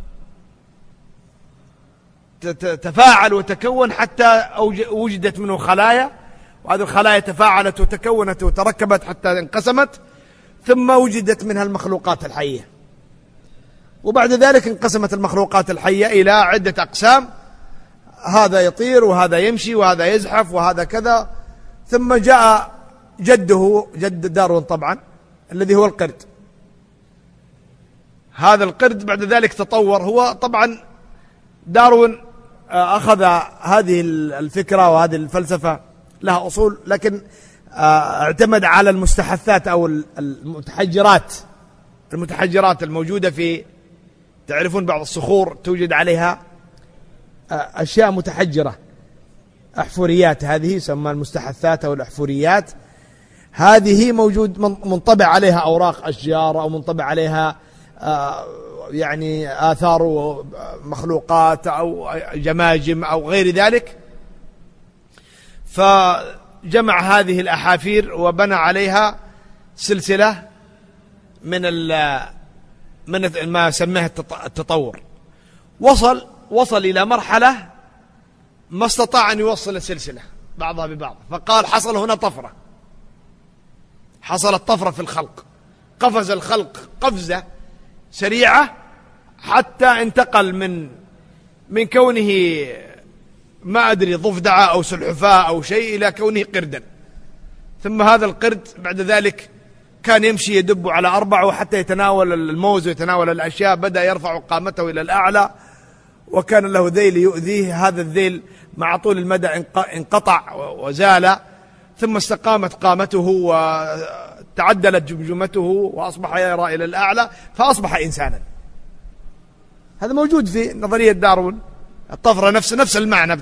تفاعل وتكون حتى وجدت منه خلايا، وهذه الخلايا تفاعلت وتكونت وتركبت حتى انقسمت، ثم وجدت منها المخلوقات الحية. وبعد ذلك انقسمت المخلوقات الحية إلى عدة أقسام، هذا يطير وهذا يمشي وهذا يزحف وهذا كذا. ثم جاء جده، جد داروين طبعا، الذي هو القرد. هذا القرد بعد ذلك تطور. هو طبعا داروين أخذ هذه الفكرة وهذه الفلسفة لها أصول، لكن اعتمد على المستحثات أو المتحجرات المتحجرات الموجودة في، تعرفون بعض الصخور توجد عليها أشياء متحجرة، أحفوريات، هذه يسمى المستحثات أو الأحفوريات. هذه موجود منطبع عليها أوراق أشجار أو منطبع عليها يعني آثار مخلوقات أو جماجم أو غير ذلك. فجمع هذه الأحافير وبنى عليها سلسلة من من ما سماه التطور. وصل وصل إلى مرحلة ما استطاع أن يوصل السلسلة بعضها ببعض، فقال حصل هنا طفرة، حصلت طفرة في الخلق، قفز الخلق قفزة سريعة حتى انتقل من من كونه ما أدري ضفدعة أو سلحفاة أو شيء إلى كونه قردا. ثم هذا القرد بعد ذلك كان يمشي يدب على أربع، وحتى يتناول الموز ويتناول الأشياء بدأ يرفع قامته إلى الأعلى، وكان له ذيل يؤذيه. هذا الذيل مع طول المدى انقطع وزال، ثم استقامت قامته وتعدلت جمجمته وأصبح يرى إلى الأعلى، فأصبح إنسانا. هذا موجود في نظرية داروين، الطفرة نفس نفس المعنى.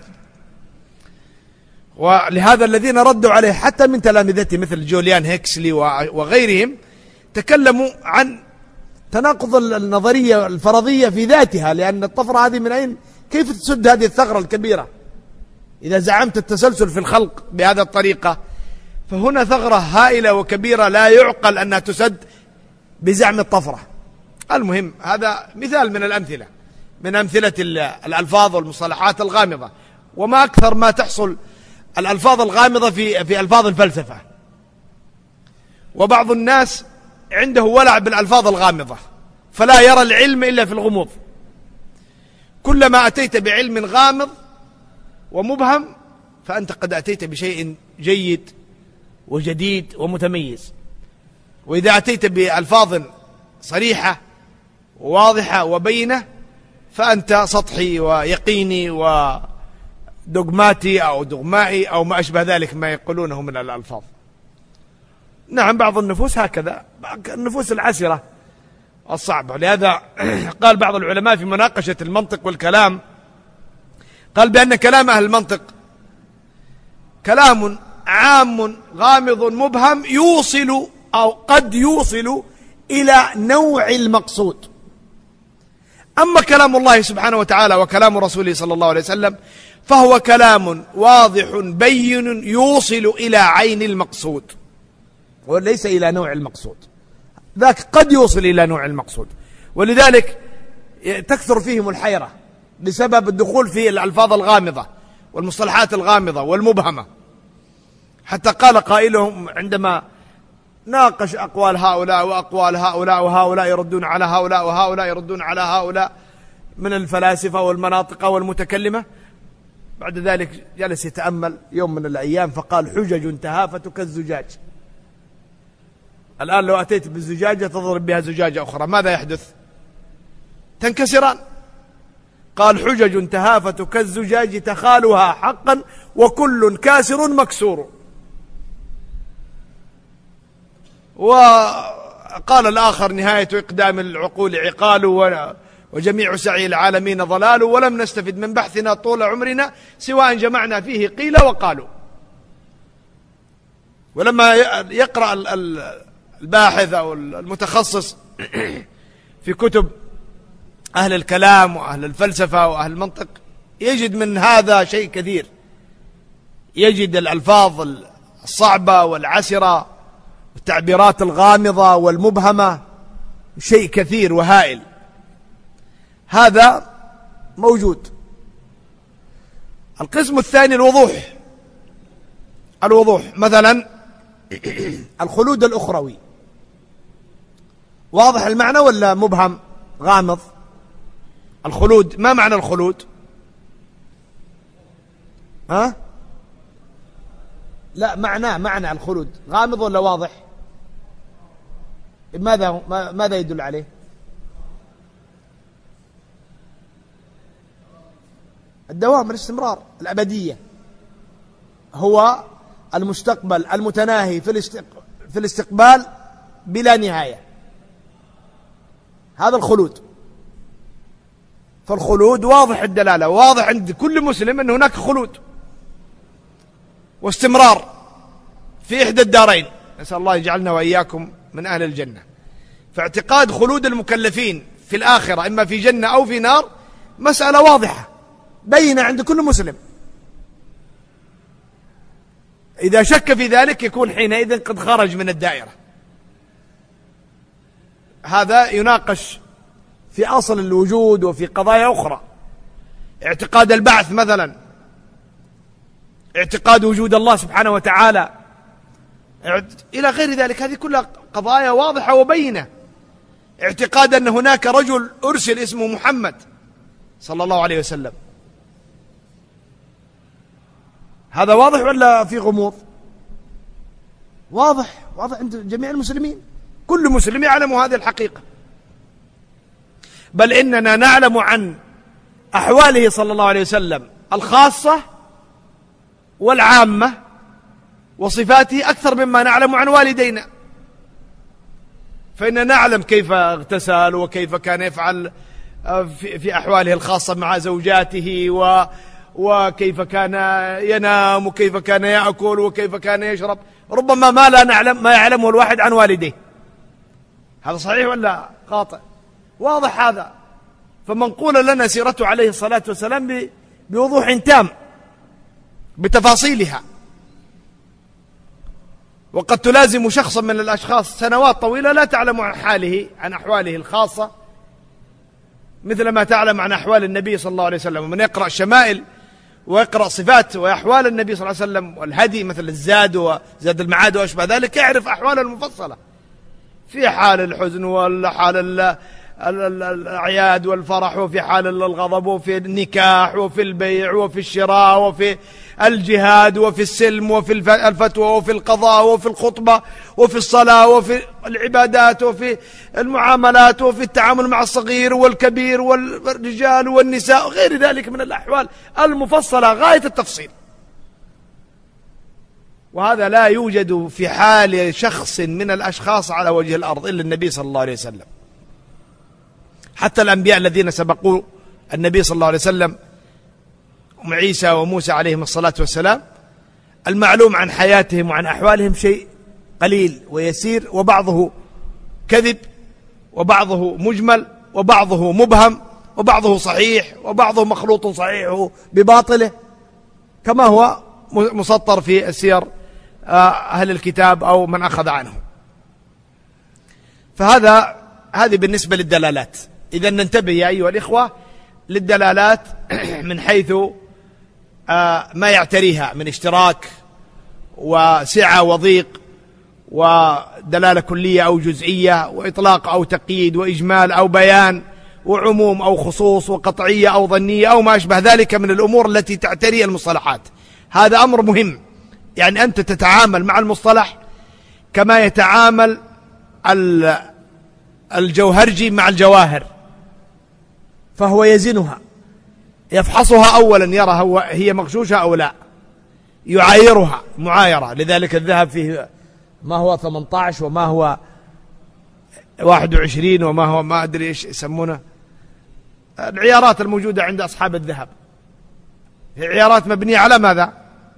ولهذا الذين ردوا عليه حتى من تلامذته مثل جوليان هيكسلي وغيرهم تكلموا عن تناقض النظرية الفرضية في ذاتها، لأن الطفرة هذه من أين، كيف تسد هذه الثغرة الكبيرة؟ إذا زعمت التسلسل في الخلق بهذه الطريقة، فهنا ثغرة هائلة وكبيرة لا يعقل أنها تسد بزعم الطفرة. المهم، هذا مثال من الأمثلة من أمثلة الألفاظ والمصطلحات الغامضة. وما أكثر ما تحصل الألفاظ الغامضة في في ألفاظ الفلسفة. وبعض الناس عنده ولع بالألفاظ الغامضة، فلا يرى العلم إلا في الغموض. كلما أتيت بعلم غامض ومبهم فأنت قد أتيت بشيء جيد وجديد ومتميز. وإذا أتيت بألفاظ صريحة وواضحة وبينة فأنت سطحي ويقيني ودogmاتي أو دغمائي أو ما أشبه ذلك ما يقولونه من الألفاظ. نعم، بعض النفوس هكذا، النفوس العسرة الصعبة. لهذا قال بعض العلماء في مناقشة المنطق والكلام، قال بأن كلام أهل المنطق كلام عام غامض مبهم يوصل أو قد يوصل إلى نوع المقصود. أما كلام الله سبحانه وتعالى وكلام رسوله صلى الله عليه وسلم فهو كلام واضح بين يوصل إلى عين المقصود وليس إلى نوع المقصود. ذاك قد يوصل إلى نوع المقصود. ولذلك تكثر فيهم الحيرة بسبب الدخول في الألفاظ الغامضة والمصطلحات الغامضة والمبهمة، حتى قال قائلهم عندما ناقش أقوال هؤلاء وأقوال هؤلاء وهؤلاء يردون على هؤلاء وهؤلاء يردون على هؤلاء من الفلاسفة والمناطق والمتكلمة، بعد ذلك جلس يتأمل يوم من الأيام فقال: حجج تهافت كالزجاج. الآن لو أتيت بالزجاجة تضرب بها زجاجة أخرى ماذا يحدث؟ تنكسران. قال: حجج تهافت كالزجاج تخالها حقا وكل كاسر مكسور. وقال الآخر: نهاية إقدام العقول عقال وجميع سعي العالمين ضلال ولم نستفد من بحثنا طول عمرنا سواء جمعنا فيه قيل وقالوا. ولما يقرأ الباحث أو المتخصص في كتب أهل الكلام وأهل الفلسفة وأهل المنطق يجد من هذا شيء كثير، يجد الألفاظ الصعبة والعسرة والتعبيرات الغامضة والمبهمة شيء كثير وهائل. هذا موجود. القسم الثاني الوضوح. الوضوح مثلا الخلود الأخروي، واضح المعنى ولا مبهم غامض؟ الخلود، ما معنى الخلود؟ ها؟ لا، معناه معنى الخلود غامض ولا واضح؟ ماذا ماذا يدل عليه؟ الدوام، الاستمرار، الأبدية، هو المستقبل المتناهي في الاستقبال بلا نهاية. هذا الخلود. فالخلود واضح الدلالة، واضح عند كل مسلم أن هناك خلود واستمرار في إحدى الدارين، نسأل الله يجعلنا وإياكم من أهل الجنة. فاعتقاد خلود المكلفين في الآخرة إما في جنة أو في نار مسألة واضحة بينة عند كل مسلم. إذا شك في ذلك يكون حينئذ قد خرج من الدائرة. هذا يناقش في أصل الوجود وفي قضايا أخرى. اعتقاد البعث مثلا، اعتقاد وجود الله سبحانه وتعالى، إلى غير ذلك، هذه كلها قضايا واضحة وبينة. اعتقاد أن هناك رجل أرسل اسمه محمد صلى الله عليه وسلم، هذا واضح ولا في غموض؟ واضح، واضح عند جميع المسلمين، كل مسلم يعلم هذه الحقيقة. بل إننا نعلم عن أحواله صلى الله عليه وسلم الخاصة والعامة وصفاته أكثر مما نعلم عن والدينا. فإننا نعلم كيف اغتسل وكيف كان يفعل في أحواله الخاصة مع زوجاته و وكيف كان ينام وكيف كان يأكل وكيف كان يشرب، ربما ما لا نعلم ما يعلمه الواحد عن والديه. هذا صحيح ولا خاطئ؟ واضح هذا. فمنقول لنا سيرته عليه الصلاة والسلام بوضوح تام بتفاصيلها، وقد تلازم شخصا من الأشخاص سنوات طويلة لا تعلم عن حاله عن أحواله الخاصة مثل ما تعلم عن أحوال النبي صلى الله عليه وسلم. ومن يقرأ الشمائل ويقرأ صفات وأحوال النبي صلى الله عليه وسلم والهدي مثل الزاد وزاد المعاد وأشبه ذلك، يعرف أحواله المفصلة في حال الحزن والحال الأعياد والفرح، وفي حال الغضب، وفي النكاح، وفي البيع، وفي الشراء، وفي الجهاد، وفي السلم، وفي الفتوى، وفي القضاء، وفي الخطبة، وفي الصلاة، وفي العبادات، وفي المعاملات، وفي التعامل مع الصغير والكبير والرجال والنساء وغير ذلك من الأحوال المفصلة غاية التفصيل. وهذا لا يوجد في حال شخص من الأشخاص على وجه الأرض إلا النبي صلى الله عليه وسلم. حتى الأنبياء الذين سبقوا النبي صلى الله عليه وسلم أم عيسى وموسى عليهم الصلاة والسلام، المعلوم عن حياتهم وعن أحوالهم شيء قليل ويسير، وبعضه كذب وبعضه مجمل وبعضه مبهم وبعضه صحيح وبعضه مخلوط صحيحه بباطله، كما هو مسطر في السير أهل الكتاب أو من أخذ عنه. فهذا هذه بالنسبة للدلالات. إذا ننتبه يا أيها الإخوة للدلالات من حيث ما يعتريها من اشتراك وسعة وضيق ودلالة كلية أو جزئية وإطلاق أو تقييد وإجمال أو بيان وعموم أو خصوص وقطعية أو ظنية أو ما أشبه ذلك من الأمور التي تعتري المصطلحات. هذا أمر مهم، يعني أنت تتعامل مع المصطلح كما يتعامل الجوهرجي مع الجواهر، فهو يزنها، يفحصها أولا يرى هو هي مغشوشة أو لا، يعايرها معايرة. لذلك الذهب فيه ما هو ثمانية عشر وما هو واحد وعشرين وما هو ما أدري إيش يسمونه، العيارات الموجودة عند أصحاب الذهب هي عيارات مبنية على ماذا؟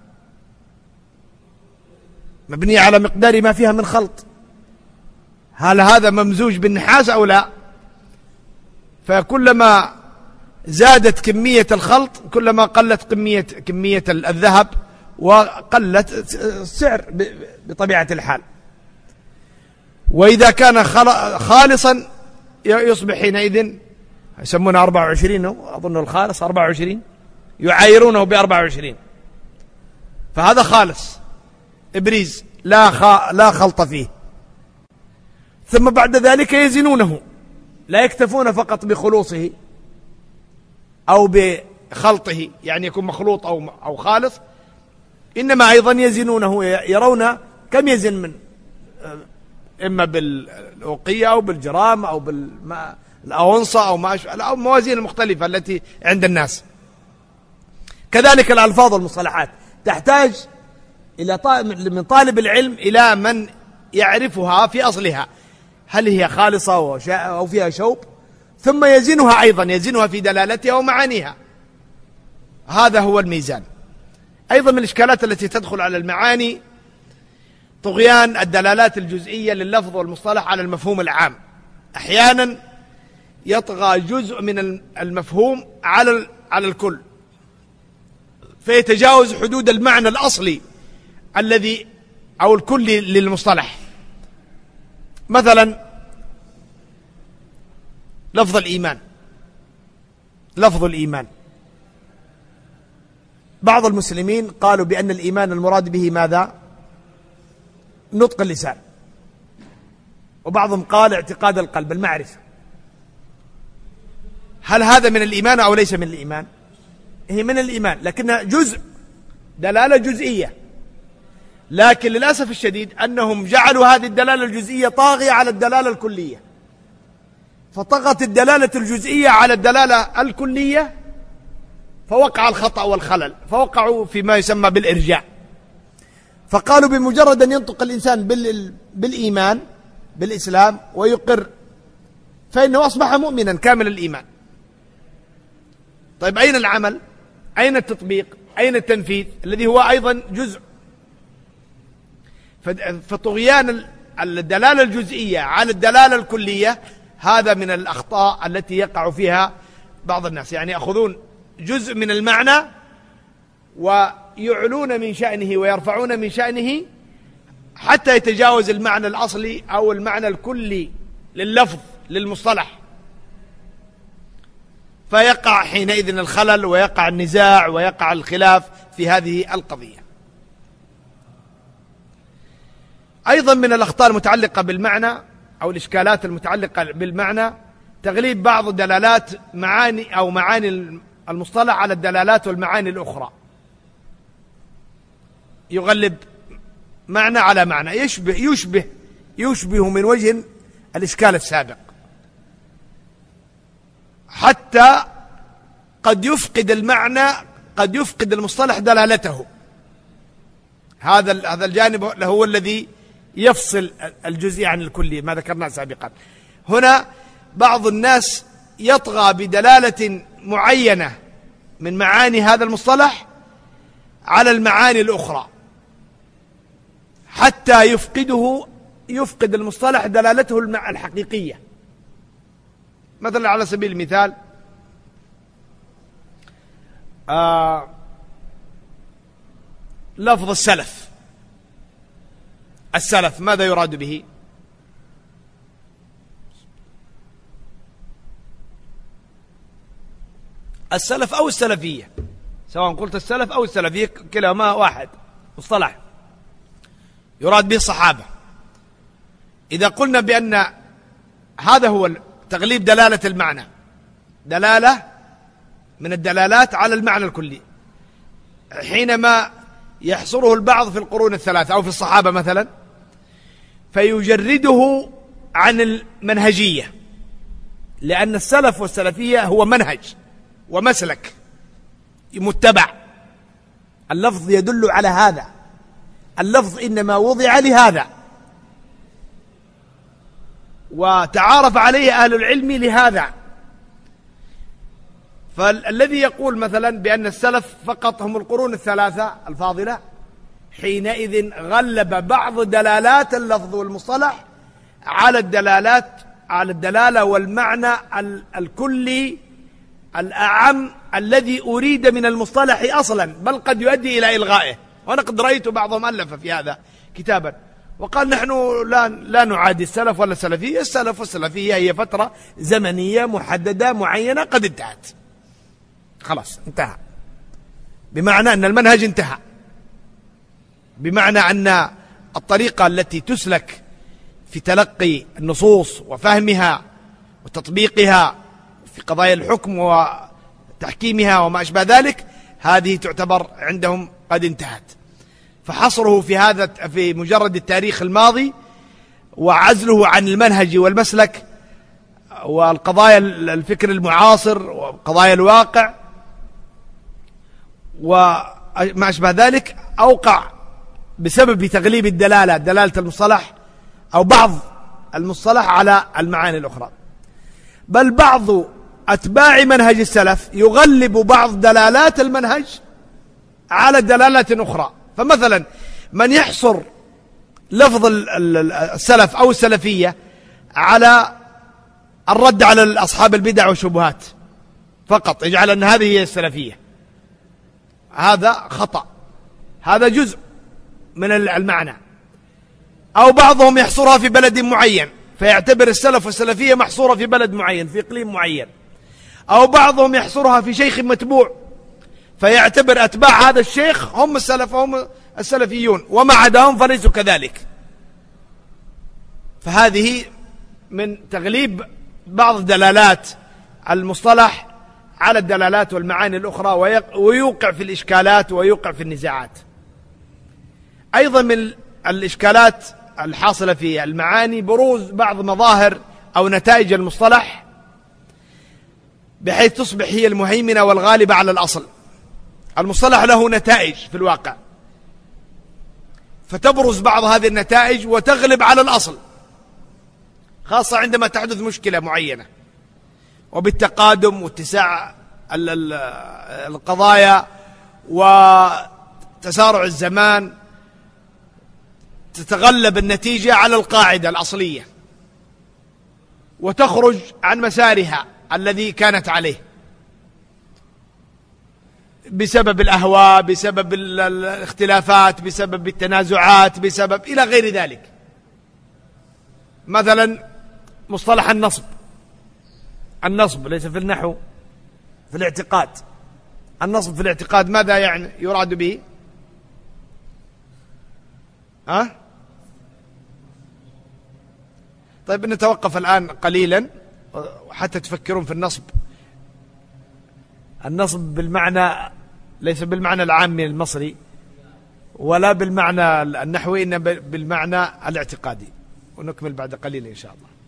مبنية على مقدار ما فيها من خلط. هل هذا ممزوج بالنحاس أو لا؟ فكلما زادت كمية الخلط كلما قلت كمية كمية الذهب وقلت السعر بطبيعة الحال. وإذا كان خالصا يصبح حينئذ يسمونه أربعة وعشرين، أظن الخالص أربعة وعشرين، يعايرونه بأربعة وعشرين، فهذا خالص إبريز لا لا خلط فيه. ثم بعد ذلك يزنونه، لا يكتفون فقط بخلوصه أو بخلطه، يعني يكون مخلوط أو أو خالص، إنما أيضا يزنونه، يرون كم يزن من إما بالأوقية أو بالجرام أو بالأونصة أو ما أو الموازين المختلفة التي عند الناس. كذلك الألفاظ والمصطلحات تحتاج إلى من طالب العلم إلى من يعرفها في أصلها، هل هي خالصة أو فيها شوب، ثم يزنها أيضا، يزنها في دلالتها ومعانيها. هذا هو الميزان. أيضا من الإشكالات التي تدخل على المعاني طغيان الدلالات الجزئية لللفظ والمصطلح على المفهوم العام. أحيانا يطغى جزء من المفهوم على على الكل، فيتجاوز حدود المعنى الأصلي الذي أو الكلي للمصطلح. مثلا لفظ الإيمان، لفظ الإيمان بعض المسلمين قالوا بأن الإيمان المراد به ماذا؟ نطق اللسان، وبعضهم قال اعتقاد القلب، المعرفة. هل هذا من الإيمان أو ليس من الإيمان؟ هي من الإيمان، لكنها جزء، دلالة جزئية. لكن للأسف الشديد أنهم جعلوا هذه الدلالة الجزئية طاغية على الدلالة الكلية، فطغت الدلالة الجزئية على الدلالة الكلية، فوقع الخطأ والخلل، فوقعوا فيما يسمى بالإرجاء. فقالوا بمجرد أن ينطق الإنسان بالإيمان بالإسلام ويقر فإنه أصبح مؤمنا كامل الإيمان. طيب أين العمل؟ أين التطبيق؟ أين التنفيذ الذي هو أيضا جزء؟ فطغيان الدلالة الجزئية على الدلالة الكلية هذا من الأخطاء التي يقع فيها بعض الناس، يعني يأخذون جزء من المعنى ويعلون من شأنه ويرفعون من شأنه حتى يتجاوز المعنى الأصلي أو المعنى الكلي لللفظ للمصطلح، فيقع حينئذ الخلل ويقع النزاع ويقع الخلاف في هذه القضية. أيضا من الأخطاء المتعلقة بالمعنى أو الإشكالات المتعلقة بالمعنى تغليب بعض الدلالات معاني أو معاني المصطلح على الدلالات والمعاني الأخرى، يغلب معنى على معنى، يشبه يشبه يشبه من وجه الإشكال السابق، حتى قد يفقد المعنى، قد يفقد المصطلح دلالته. هذا هذا الجانب هو الذي يفصل الجزئي عن الكلي، ما ذكرناه سابقا. هنا بعض الناس يطغى بدلالة معينة من معاني هذا المصطلح على المعاني الأخرى حتى يفقده يفقد المصطلح دلالته الحقيقية. مثلا على سبيل المثال آه لفظ السلف، السلف ماذا يراد به؟ السلف أو السلفية، سواء قلت السلف أو السلفية كلاهما واحد مصطلح يراد به الصحابة. إذا قلنا بأن هذا هو تغليب دلالة المعنى، دلالة من الدلالات على المعنى الكلي، حينما يحصره البعض في القرون الثلاثة أو في الصحابة مثلا فيجرده عن المنهجية، لأن السلف والسلفية هو منهج ومسلك متبع. اللفظ يدل على هذا، اللفظ إنما وضع لهذا وتعارف عليه أهل العلم لهذا. فالذي يقول مثلا بأن السلف فقط هم القرون الثلاثة الفاضلة حينئذ غلب بعض دلالات اللفظ والمصطلح على الدلالات على الدلالة والمعنى الكلي الأعم الذي أريد من المصطلح أصلا، بل قد يؤدي إلى إلغائه. وأنا قد رأيت بعضهم ألف في هذا كتابا وقال نحن لا, لا نعادي السلف ولا السلفية، السلف والسلفية هي فترة زمنية محددة معينة قد انتهت، خلاص انتهى، بمعنى أن المنهج انتهى، بمعنى أن الطريقة التي تسلك في تلقي النصوص وفهمها وتطبيقها في قضايا الحكم وتحكيمها وما أشبه ذلك هذه تعتبر عندهم قد انتهت. فحصره في هذا في مجرد التاريخ الماضي وعزله عن المنهج والمسلك والقضايا الفكر المعاصر وقضايا الواقع وما أشبه ذلك أوقع بسبب تغليب الدلالة، دلالة المصطلح أو بعض المصطلح على المعاني الأخرى. بل بعض أتباع منهج السلف يغلب بعض دلالات المنهج على دلالات أخرى. فمثلا من يحصر لفظ السلف أو السلفية على الرد على أصحاب البدع والشبهات فقط، يجعل أن هذه هي السلفية، هذا خطأ، هذا جزء من المعنى. أو بعضهم يحصرها في بلد معين فيعتبر السلف والسلفية محصورة في بلد معين في إقليم معين. أو بعضهم يحصرها في شيخ متبوع فيعتبر أتباع هذا الشيخ هم السلف هم السلفيون وما عداهم فليسوا كذلك. فهذه من تغليب بعض دلالات المصطلح على الدلالات والمعاني الأخرى ويوقع في الإشكالات ويوقع في النزاعات. أيضا من الإشكالات الحاصلة في المعاني بروز بعض مظاهر أو نتائج المصطلح بحيث تصبح هي المهيمنة والغالبة على الأصل. المصطلح له نتائج في الواقع فتبرز بعض هذه النتائج وتغلب على الأصل، خاصة عندما تحدث مشكلة معينة وبالتقادم واتساع القضايا وتسارع الزمان تتغلب النتيجة على القاعدة الأصلية وتخرج عن مسارها الذي كانت عليه بسبب الأهواء، بسبب الاختلافات، بسبب التنازعات، بسبب إلى غير ذلك. مثلا مصطلح النصب، النصب ليس في النحو، في الاعتقاد. النصب في الاعتقاد ماذا يعني يراد به؟ أه؟ طيب نتوقف الآن قليلا حتى تفكرون في النصب. النصب بالمعنى ليس بالمعنى العامي المصري ولا بالمعنى النحوي، إنما بالمعنى الاعتقادي، ونكمل بعد قليل إن شاء الله.